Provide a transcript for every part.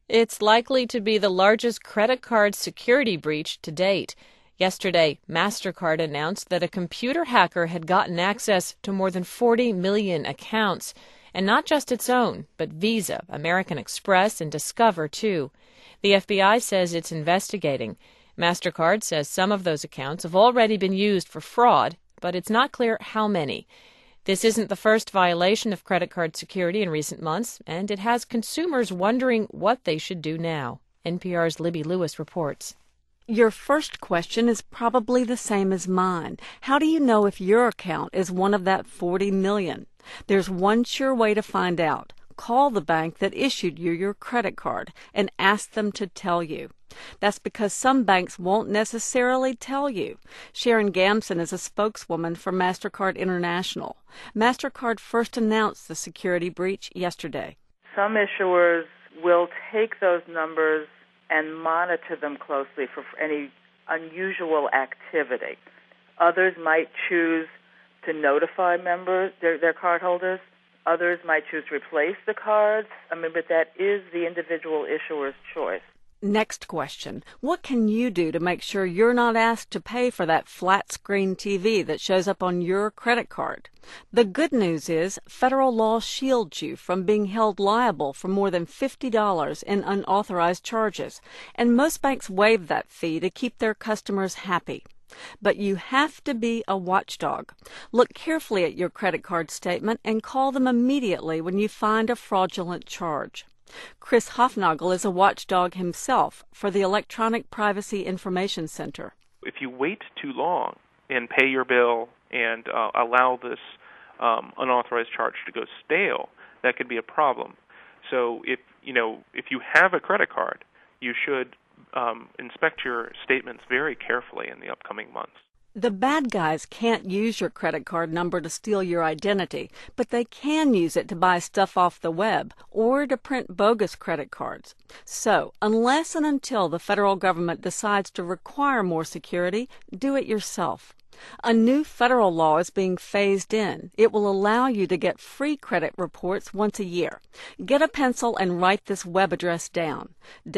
It's likely to be the largest credit card security breach to date. Yesterday, MasterCard announced that a computer hacker had gotten access to more than 40 million accounts. And not just its own, but Visa, American Express, and Discover, too. The FBI says it's investigating. MasterCard says some of those accounts have already been used for fraud, but it's not clear how many. This isn't the first violation of credit card security in recent months, and it has consumers wondering what they should do now. NPR's Libby Lewis reports. Your first question is probably the same as mine. How do you know if your account is one of that 40 million? There's one sure way to find out. Call the bank that issued you your credit card and ask them to tell you. That's because some banks won't necessarily tell you. Sharon Gamson is a spokeswoman for MasterCard International. MasterCard first announced the security breach yesterday. Some issuers will take those numbers and monitor them closely for any unusual activity. Others might choose to notify members, their cardholders. Others might choose to replace the cards. But that is the individual issuer's choice. Next question. What can you do to make sure you're not asked to pay for that flat-screen TV that shows up on your credit card? The good news is federal law shields you from being held liable for more than $50 in unauthorized charges, and most banks waive that fee to keep their customers happy. But you have to be a watchdog. Look carefully at your credit card statement and call them immediately when you find a fraudulent charge. Chris Hofnagel is a watchdog himself for the Electronic Privacy Information Center. If you wait too long and pay your bill and allow this unauthorized charge to go stale, that could be a problem. So if you have a credit card, you should inspect your statements very carefully in the upcoming months. The bad guys can't use your credit card number to steal your identity, but they can use it to buy stuff off the web or to print bogus credit cards. So, unless and until the federal government decides to require more security, do it yourself. A new federal law is being phased in. It will allow you to get free credit reports once a year. Get a pencil and write this web address down: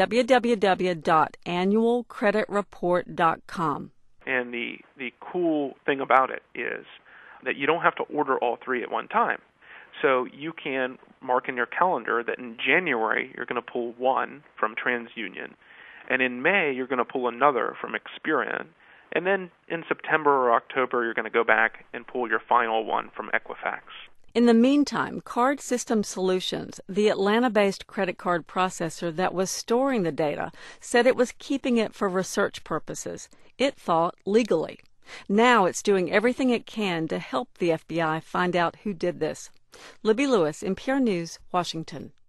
www.annualcreditreport.com. And the cool thing about it is that you don't have to order all three at one time. So you can mark in your calendar that in January you're going to pull one from TransUnion, and in May you're going to pull another from Experian, and then in September or October you're going to go back and pull your final one from Equifax. In the meantime, Card System Solutions, the Atlanta-based credit card processor that was storing the data, said it was keeping it for research purposes. It thought legally. Now it's doing everything it can to help the FBI find out who did this. Libby Lewis, NPR News, Washington.